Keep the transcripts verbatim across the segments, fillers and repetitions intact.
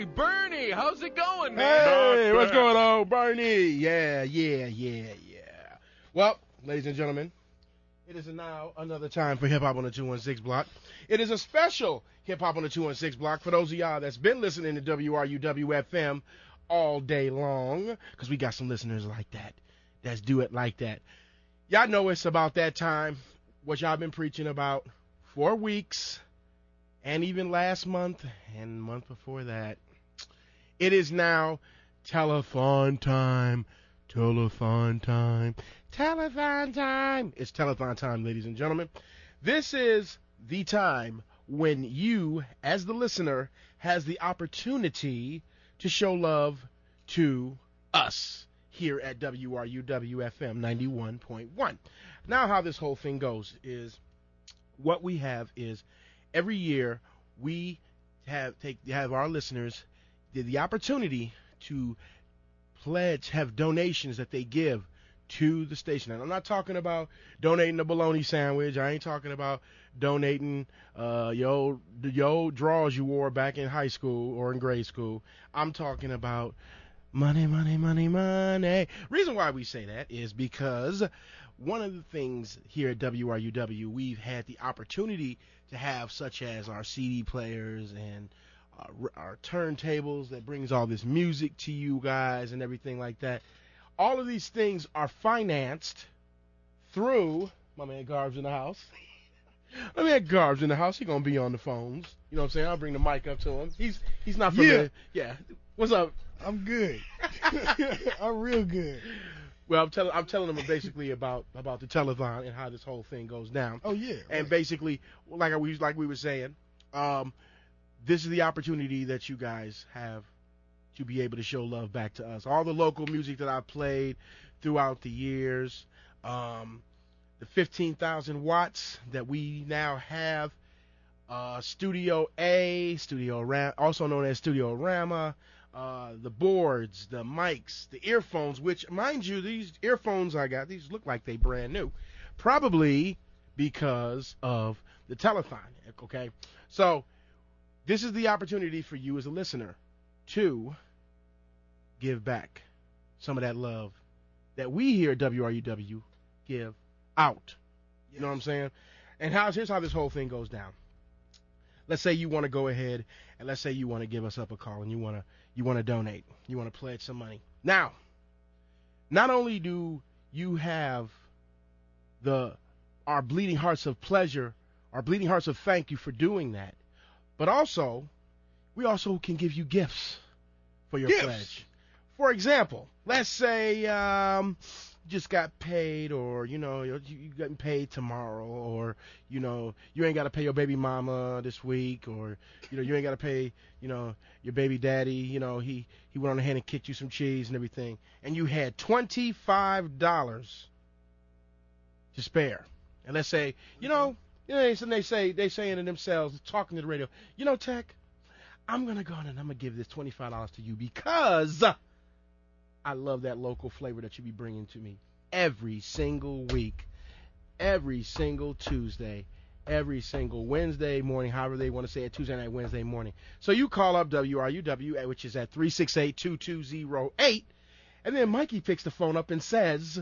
Hey, Bernie, how's it going, man? Hey, what's going on, Bernie? Yeah, yeah, yeah, yeah. Well, ladies and gentlemen, it is now another time for Hip Hop on the two one six block. It is a special Hip Hop on the two one six block for those of y'all that's been listening to W R U W F M all day long, because we got some listeners like that, that's do it like that. Y'all know it's about that time, what y'all been preaching about for weeks, and even last month, and the month before that. It is now telethon time, telethon time, telethon time. It's telethon time, ladies and gentlemen. This is the time when you, as the listener, has the opportunity to show love to us here at W R U W F M ninety-one point one. Now, how this whole thing goes is what we have is every year we have take have our listeners the, the opportunity to pledge, have donations that they give to the station. And I'm not talking about donating a bologna sandwich. I ain't talking about donating uh, your old, your old drawers you wore back in high school or in grade school. I'm talking about money, money, money, money. Reason why we say that is because one of the things here at W R U W, we've had the opportunity to have, such as our C D players and our, our turntables that brings all this music to you guys and everything like that. All of these things are financed through my man Garbs in the house. My man Garbs in the house. He gonna be on the phones. You know what I'm saying? I'll bring the mic up to him. He's he's not familiar. Yeah. yeah. What's up? I'm good. I'm real good. Well, I'm telling I'm telling them basically about about the telethon and how this whole thing goes down. Oh yeah. And right. basically, like we like we were saying, um, this is the opportunity that you guys have to be able to show love back to us. All the local music that I've played throughout the years, um, the fifteen thousand watts that we now have, uh, Studio A, Studio Ram, also known as Studio Rama. Uh, the boards, the mics, the earphones, which, mind you, these earphones I got, these look like they brand new. Probably because of the telethon, okay? So this is the opportunity for you as a listener to give back some of that love that we here at W R U W give out. You yes. know what I'm saying? And how, here's how this whole thing goes down. Let's say you want to go ahead and let's say you want to give us up a call and you want to you want to donate. You want to pledge some money. Now, not only do you have the our bleeding hearts of pleasure, our bleeding hearts of thank you for doing that, but also we also can give you gifts for your gifts. pledge. For example, let's say um, just got paid, or you know you you getting paid tomorrow, or you know you ain't got to pay your baby mama this week, or you know you ain't got to pay you know your baby daddy. You know he he went on ahead and kicked you some cheese and everything, and you had twenty-five dollars to spare. And let's say you know you know they say they saying to themselves, talking to the radio, you know Tech, I'm gonna go on and I'm gonna give this twenty-five dollars to you because I love that local flavor that you be bringing to me every single week, every single Tuesday, every single Wednesday morning, however they want to say it, Tuesday night, Wednesday morning. So you call up W R U W, which is at three six eight, two two zero eight, and then Mikey picks the phone up and says,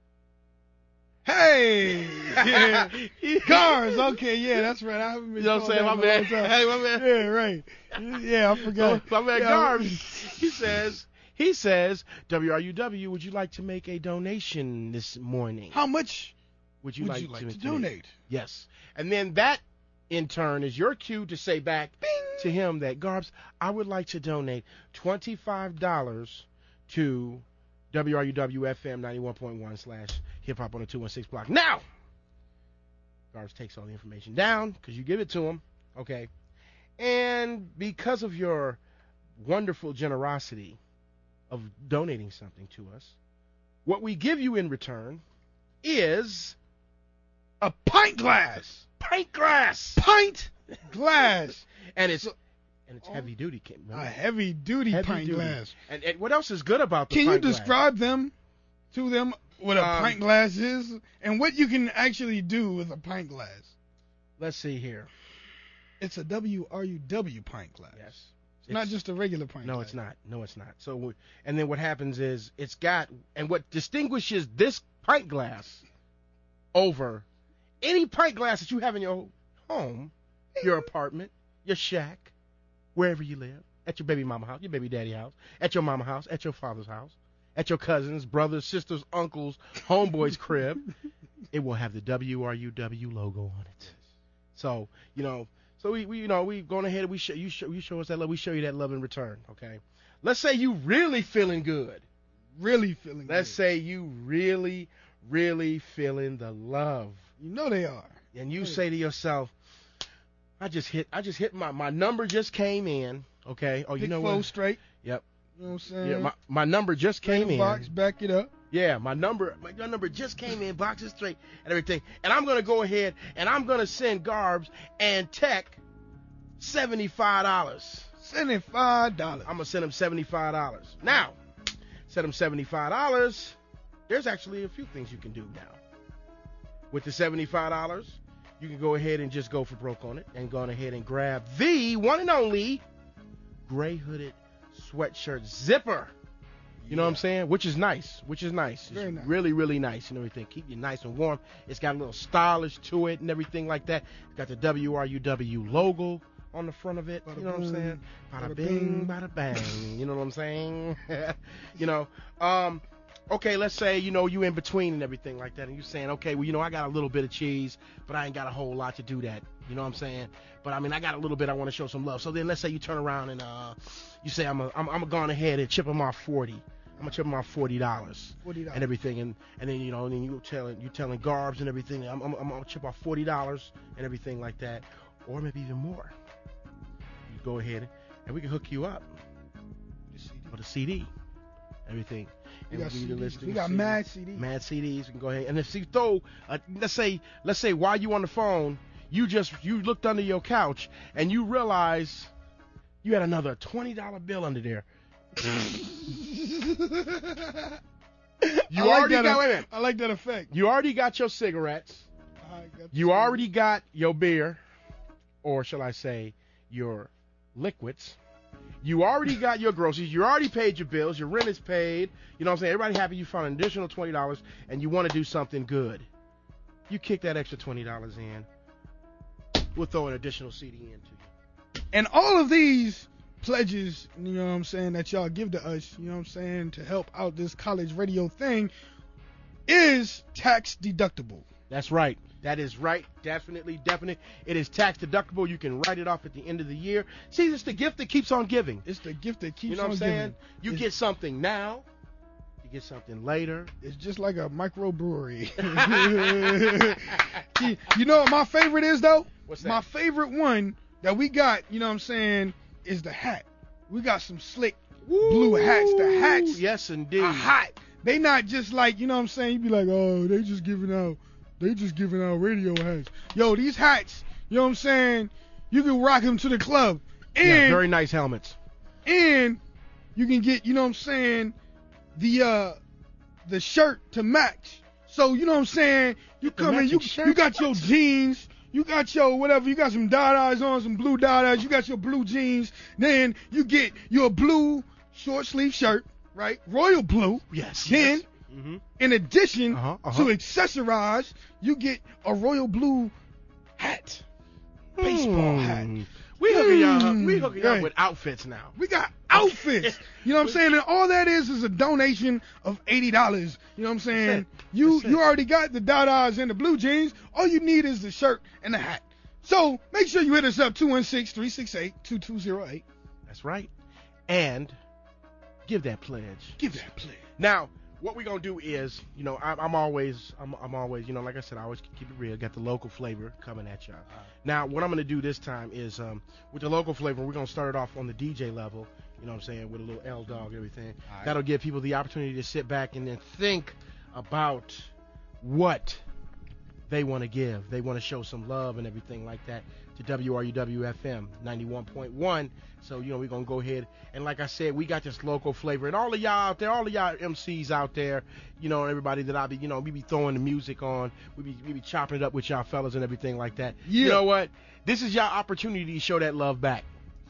hey, yeah. Cars, okay, yeah, that's right. I haven't been you know what I'm saying, my man. Hey, my man. Yeah, right. Yeah, I forgot. So, my man yeah, Garbs, he says, He says, W R U W, would you like to make a donation this morning? How much would you would like, you like to, to donate? Yes. And then that, in turn, is your cue to say back Bing! to him that, Garbs, I would like to donate twenty-five dollars to W R U W F M ninety-one point one slash hip hop on the two one six block. Now, Garbs takes all the information down because you give it to him, okay? And because of your wonderful generosity of donating something to us, what we give you in return is a pint glass. Pint glass. Pint glass. and it's and it's heavy duty. A heavy duty heavy pint duty. glass. And, and what else is good about the Can pint you glass? describe them to them what a um, pint glass is and what you can actually do with a pint glass? Let's see here. It's a W R U W pint glass. Yes. It's, it's not just a regular pint no, glass. it's not. No, it's not. So, and then what happens is it's got, and what distinguishes this pint glass over any pint glass that you have in your home, your apartment, your shack, wherever you live, at your baby mama house, your baby daddy house, at your mama house, at your father's house, at your cousins, brothers, sisters, uncles, homeboy's crib, it will have the W R U W logo on it. So, you know, so we, we you know, we going ahead and we show you show you show us that love, we show you that love in return, okay? Let's say you really feeling good. Really feeling Let's good. say you really, really feeling the love. You know they are. And you Right. say to yourself, I just hit I just hit my my number just came in, okay? Oh, you Pick know four what? straight. Yep. You know what I'm saying? Yeah, my, my number just came in. Box, back it up. Yeah, my number my your number just came in, boxes straight and everything. And I'm gonna go ahead and I'm gonna send Garbs and Tech seventy-five dollars. Seventy-five dollars. I'm gonna send him seventy-five dollars. Now, send him seventy-five dollars. There's actually a few things you can do now. With the seventy-five dollars, you can go ahead and just go for broke on it and go ahead and grab the one and only gray hooded sweatshirt zipper. You know what I'm saying? Which is nice. Which is nice. It's Very nice. really, really nice and everything. Keep you nice and warm. It's got a little stylish to it and everything like that. It's got the W R U W logo on the front of it. Bada You know what I'm boom, saying? Bada bada bing, bing. bada bang. You know what I'm saying? you know, um, okay, let's say, you know, you in between and everything like that, and you saying, okay, well, you know, I got a little bit of cheese, but I ain't got a whole lot to do that. You know what I'm saying? But, I mean, I got a little bit I want to show some love. So then let's say you turn around and uh, you say, I'm going I'm, I'm going ahead and chip them off forty. I'm going to chip them off forty dollars. Forty dollars. And everything, and, and then, you know, and then you telling you telling Garbs and everything, I'm, I'm, I'm going to chip off forty dollars and everything like that, or maybe even more. You go ahead and we can hook you up with a C D, everything. We And got we C can Ds. listen We to got C Ds. mad C Ds. Mad C Ds. We can go ahead and if you throw, uh, let's say, let's say while you on the phone, you just you looked under your couch and you realize you had another twenty dollar bill under there. You I like already that got e- wait a minute. I like that effect. You already got your cigarettes. I got the You C D. already got your beer, or shall I say, your liquids. You already got your groceries. You already paid your bills. Your rent is paid. You know what I'm saying? Everybody happy you found an additional twenty dollars, and you want to do something good. You kick that extra twenty dollars in. We'll throw an additional C D into you. And all of these pledges, you know what I'm saying, that y'all give to us, you know what I'm saying, to help out this college radio thing is tax deductible. That's right. That is right. Definitely, definitely. It is tax deductible. You can write it off at the end of the year. See, it's the gift that keeps on giving. It's the gift that keeps You know on what I'm saying? giving. You It's- get something now. You get something later. It's just like a microbrewery. you, you know what my favorite is, though? What's that? My favorite one that we got, you know what I'm saying, is the hat. We got some slick blue hats. The hats Yes, indeed. are hot. They not just like, you know what I'm saying, you be like, oh, they just giving out, they just giving out radio hats. Yo, these hats, you know what I'm saying, you can rock them to the club. And, Yeah, very nice helmets. and you can get, you know what I'm saying, the uh the shirt to match. So, you know what I'm saying, you Get the come in, you, matching shirt. you got your jeans, you got your whatever, you got some dot-eyes on, some blue dot-eyes, you got your blue jeans, then you get your blue short sleeve shirt, right? Royal blue. Yes. Then, yes. Mm-hmm. in addition Uh-huh, uh-huh. to accessorize, you get a royal blue hat. Baseball hat. Hmm. We hooking y'all up. Hmm. We hooking y'all Hey. with outfits now. We got outfits. You know what I'm saying? And all that is is a donation of eighty dollars. You know what I'm saying? That's it. You That's it. you already got the dot-eyes and the blue jeans. All you need is the shirt and the hat. So make sure you hit us up, two one six, three six eight, two two zero eight. That's right. And give that pledge. Give that play. Now, what we're gonna do is, you know, I'm, I'm always, I'm, I'm always, you know, like I said, I always keep it real. Got the local flavor coming at y'all. Now, what I'm gonna do this time is, um, with the local flavor, we're gonna start it off on the D J level. You know what I'm saying, with a little L Dog and everything. All right. That'll give people the opportunity to sit back and then think about what they want to give. They want to show some love and everything like that to W R U W F M ninety-one point one. So, you know, we're going to go ahead. And like I said, we got this local flavor. And all of y'all out there, all of y'all M Cs out there, you know, everybody that I be, you know, we be throwing the music on. We be, we be chopping it up with y'all fellas and everything like that. You Yeah. know what? This is y'all opportunity to show that love back.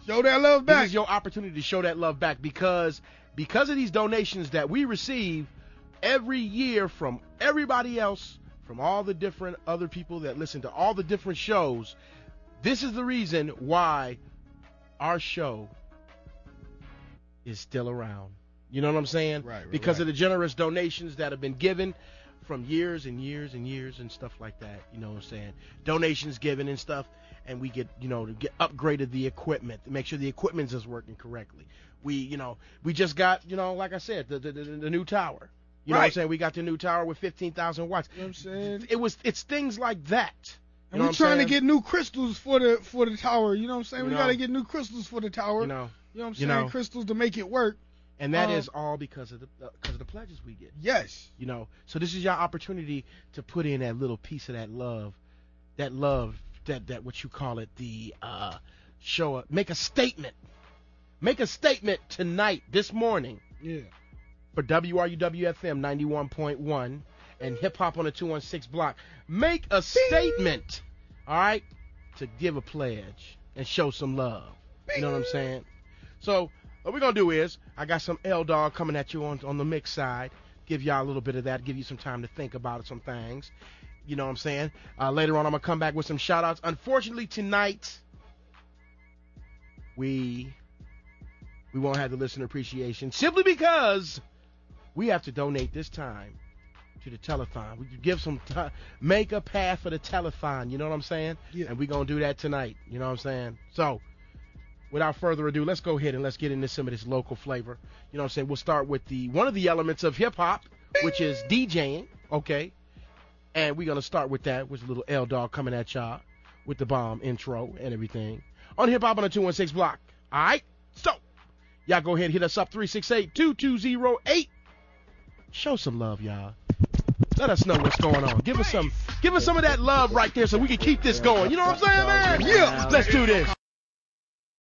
Show that love back. This is your opportunity to show that love back because because of these donations that we receive every year from everybody else, from all the different other people that listen to all the different shows. This is the reason why our show is still around. You know what I'm saying? Right, right, because right. of the generous donations that have been given from years and years and years and stuff like that. You know what I'm saying? Donations given and stuff, and we get, you know, to get upgraded the equipment, to make sure the equipment is working correctly. We, you know, we just got, you know, like I said, the the, the, the new tower. You know Right. what I'm saying? We got the new tower with fifteen thousand watts. You know what I'm saying? It was, it's things like that. You And know we're what I'm trying saying? to get new crystals for the for the tower. You know what I'm saying? You we know. got to get new crystals for the tower. You know, You know what I'm you saying? know. Crystals to make it work. and that Um, is all because of the uh, because of the pledges we get. Yes. You know, so this is your opportunity to put in that little piece of that love, that love, that that what you call it, the uh, show up, make a statement, make a statement tonight, this morning, Yeah. for W R U W F M ninety-one point one and Hip Hop on the two one six block. Make a statement, all right, to give a pledge and show some love. You know what I'm saying? So what we're gonna do is, I got some L Dog coming at you on on the mix side. Give y'all a little bit of that. Give you some time to think about some things. You know what I'm saying? Uh, later on, I'm gonna come back with some shout outs. Unfortunately, tonight we we won't have the listener appreciation simply because we have to donate this time to the telethon. We could give some time, make a path for the telethon. You know what I'm saying? Yeah. And we're gonna do that tonight. You know what I'm saying? So, without further ado, let's go ahead and let's get into some of this local flavor. You know what I'm saying? We'll start with the one of the elements of hip hop, which is DJing. Okay. And we're gonna start with that, with a little L Dog coming at y'all with the bomb intro and everything on Hip Hop on the two one six block. All right. So, y'all go ahead and hit us up three six eight, two two zero eight. Show some love, y'all. Let us know what's going on. Give us some, give us some of that love right there so we can keep this going. You know what I'm saying, man? Yeah. Let's do this.